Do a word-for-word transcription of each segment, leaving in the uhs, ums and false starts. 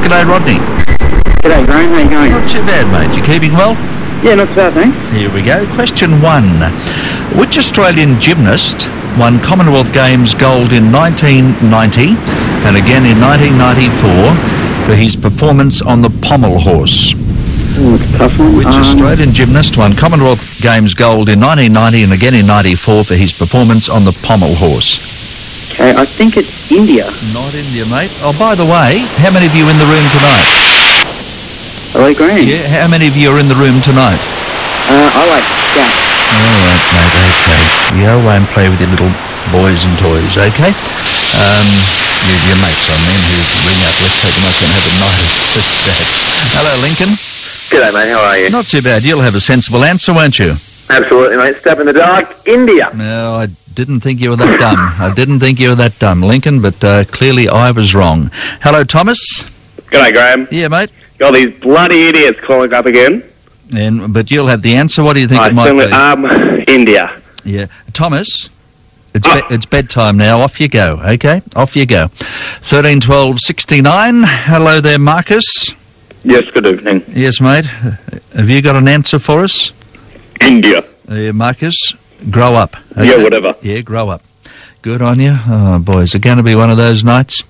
G'day, Rodney. G'day, Graham. How you going? Not too bad, mate. You keeping well? Yeah, not too bad, thanks. Here we go. Question one. Which Australian gymnast won Commonwealth Games gold in nineteen ninety and again in nineteen ninety-four for his performance on the pommel horse? Oh, it's a tough one. Which Um, Australian gymnast won Commonwealth Games gold in nineteen ninety and again in ninety-four for his performance on the pommel horse? Okay, I think it's India. Not India, mate. Oh, by the way, how many of you in the room tonight? Hello, Graham. Yeah, how many of you are in the room tonight? Uh, I like Jack. All right, mate, okay. You go away and play with your little boys and toys, okay? Um, you, your mate's got an Andrew to ring up with, so you mustn't have a night. Hello, Lincoln. G'day, mate. How are you? Not too bad. You'll have a sensible answer, won't you? Absolutely, mate. Step in the dark. India. No, I didn't think you were that dumb. I didn't think you were that dumb, Lincoln, but uh, clearly I was wrong. Hello, Thomas. G'day, Graham. Yeah, mate. Got these bloody idiots calling up again. And But you'll have the answer. What do you think I it might certainly- be? Um, India. Yeah. Thomas, it's, Oh. be- it's bedtime now. Off you go, okay? Off you go. thirteen twelve sixty-nine. Hello there, Marcus. Yes, good evening. Yes, mate. Uh, Have you got an answer for us? India. Uh, Marcus, grow up. Yeah, whatever. Yeah, grow up. Good on you. Oh, boy, is it going to be one of those nights?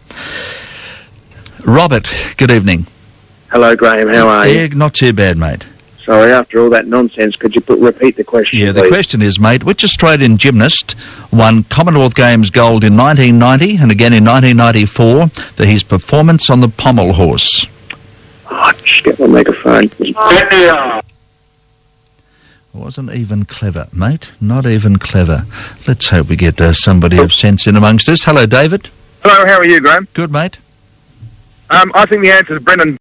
Robert, good evening. Hello, Graham. How are Yeah, you? not too bad, mate. Sorry, after all that nonsense, could you put, repeat the question, Yeah, the please? question is, mate, which Australian gymnast won Commonwealth Games gold in nineteen ninety and again in nineteen ninety-four for his performance on the pommel horse? Oh, just get my microphone. India. Wasn't even clever, mate. Not even clever. Let's hope we get uh, somebody of sense in amongst us. Hello, David. Hello, how are you, Graham? Good, mate. Um, I think the answer is Brendan